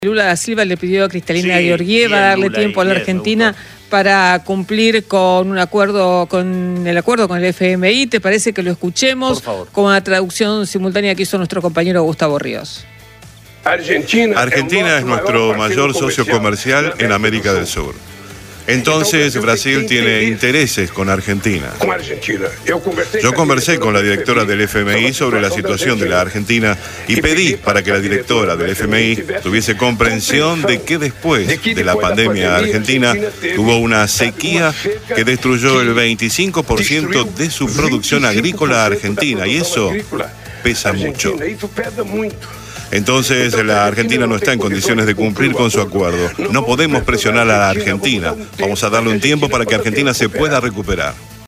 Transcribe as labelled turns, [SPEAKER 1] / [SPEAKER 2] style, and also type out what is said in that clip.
[SPEAKER 1] Lula da Silva le pidió a Cristalina Georgieva darle tiempo a la Argentina para cumplir con el acuerdo con el FMI. ¿Te parece que lo escuchemos con la traducción simultánea que hizo nuestro compañero Gustavo Ríos?
[SPEAKER 2] Argentina es nuestro mayor socio comercial en América del Sur. Entonces Brasil tiene intereses con Argentina. Yo conversé con la directora del FMI sobre la situación de la Argentina y pedí para que la directora del FMI tuviese comprensión de que después de la pandemia Argentina tuvo una sequía que destruyó el 25% de su producción agrícola argentina, y eso pesa mucho. Entonces la Argentina no está en condiciones de cumplir con su acuerdo. No podemos presionar a la Argentina. Vamos a darle un tiempo para que Argentina se pueda recuperar.